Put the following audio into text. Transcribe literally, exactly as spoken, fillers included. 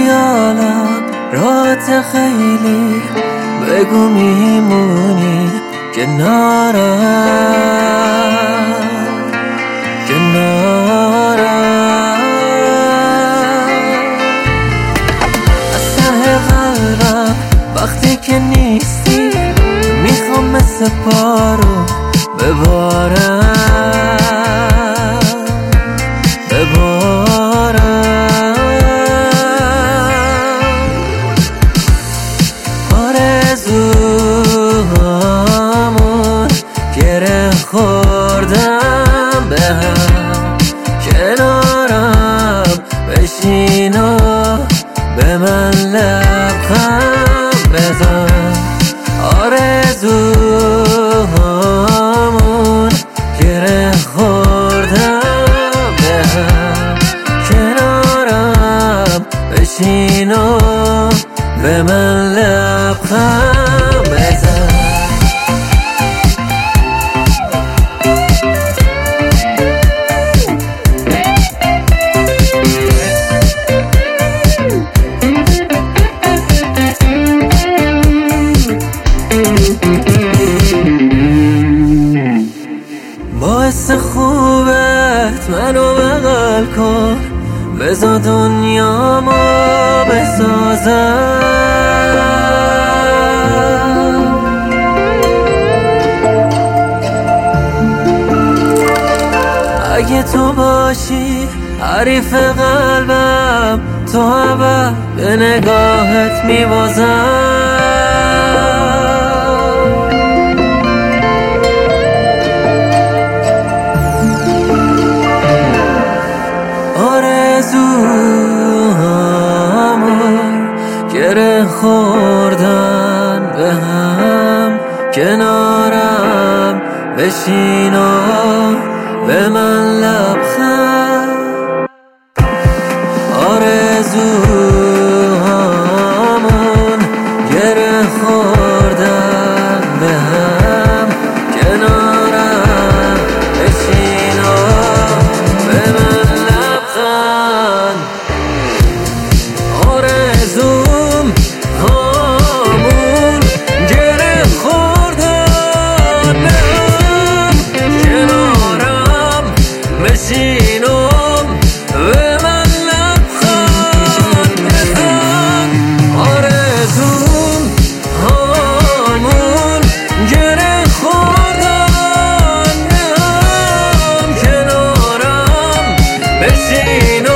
خیالم راحت خیلی، بگو میمونی کنارم کنارم. از ته قلبم وقتی که نیستی میخوام مثل پارو ببارم ببارم. آرزوهامون گره خوردم به هم، کنارم بشین و به من لبخند بزن. آرزوهامون گره خوردم به هم، کنارم بشین و به من لبخند بزن. باعث خوبت منو بغل کن، بذار دنیامو بسازم. اگه تو باشی حریف قلبم، تو اول به نگاهت میبازم. آرزوهامون گره خوردن به هم، کنارم بشین و به من لبخند. آرزوهامون گره خوردن به هم، کنارم بشین و به من لبخند. آرزوم هامون گره خوردن به هم، کنارم بشین و به من لبخند بزن. آرزوم هامون گره خوردن به هم، کنارم بشین و